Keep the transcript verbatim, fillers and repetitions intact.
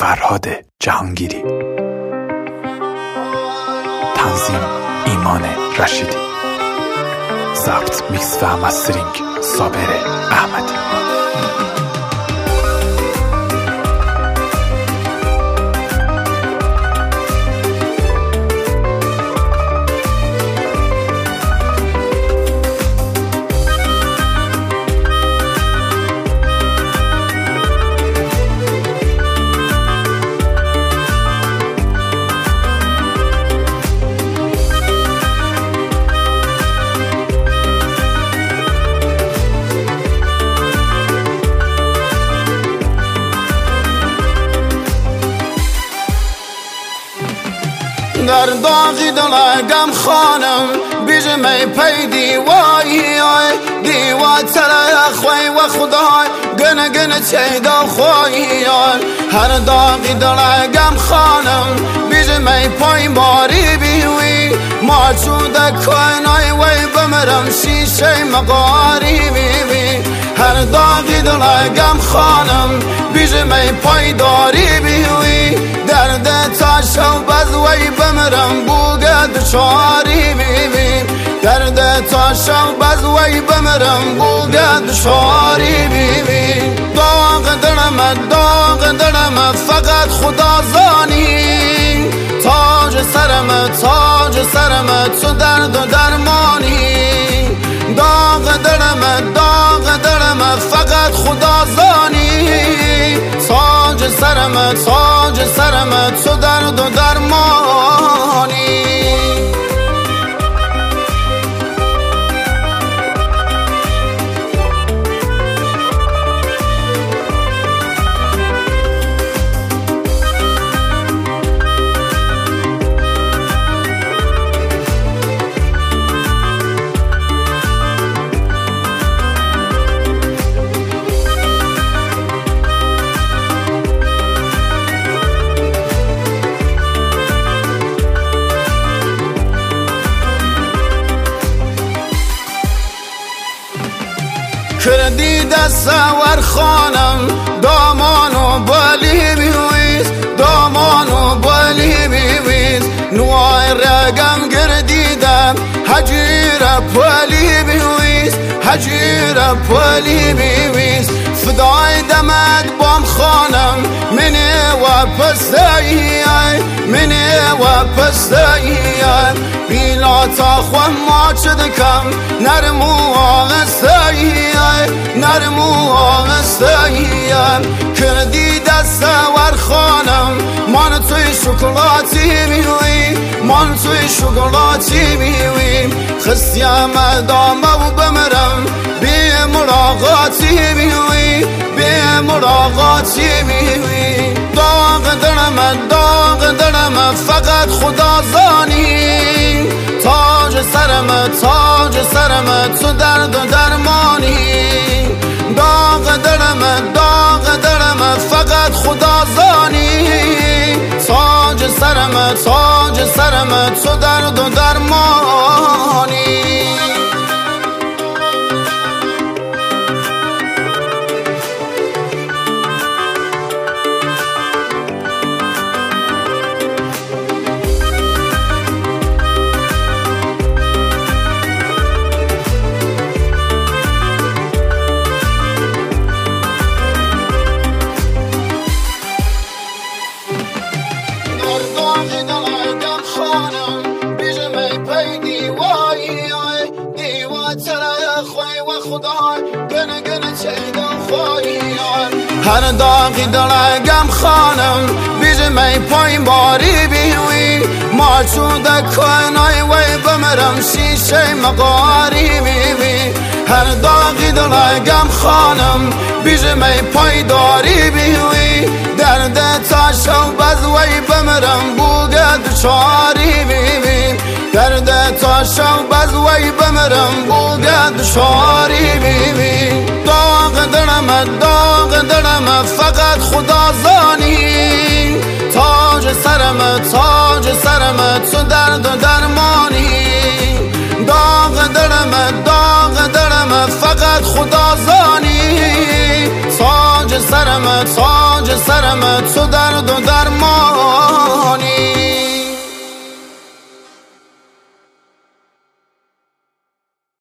فرهاد جهانگیری. تنظیم ایمان رشیدی. ضبط، میکس و مسترینگ صابر احمدی. در داغی دلگم خانم بیجمی پی دیوایی دیوا تره خوی و خدای گنه گنه چیدا خوی هر داغی دلگم خانم بیجمی پای باری بیوی ما چوده کنای وی بمرم شیشه مقاری بیوی هر داغی دلگم خانم بیجمی پای داری بیوی درد تاشو بزوی بمرم بوگد شاری بیوی درد تاشو بزوی بمرم بوگد شاری بیوی داغ دلم داغ دلم فقط خدا زانی تاج سرم تاج سرم تو درد و درمانی داغ دلم داغ دلم فقط خدا زانی تاج سرم تاج سرم تو درد و درمانی کردی دست ور خانم دامانو بالی بیویز دامانو بالی بیویز نوای رگم گردیدم حجیر بالی بیویز حجیر بالی بیویز فدای دمت بام خانم منی و پستایی منی و پستایی بیلا تا خوام ما چدکم نرمو آغستایی نرمو آغستایی کردی دست ور خانم من توی شکلاتی بیوی من توی شکلاتی بیوی خستیم دامه و بمرم بی ملاقاتی بیوی بی ملاقاتی بیوی داغ دلم داغ دلم فقط خدا زانی تاج سرم تاج سرم تو درد و درمانی داغ دلم داغ دلم فقط خدا زانی تاج سرم تاج سرم تو درد و درمانی هر داغی دلگم خانم بیجمی پای باری بیوی ما چوده کنای وی بمرم شیشه مقاری بیوی هر داغی دلگم خانم بیجمی پای داری بیوی درد تاشو بزوی بمرم بوگد شاری بیوی درد تاشو بزوی بمرم بوگد شاری بیوی داغ دلم داغ دلم فقط خدا زانی تاج سرم تاج سرم تو درد و درمانی داغ دلم داغ دلم فقط خدا زانی تاج تاج سرم تاج سرم تو درد و درمان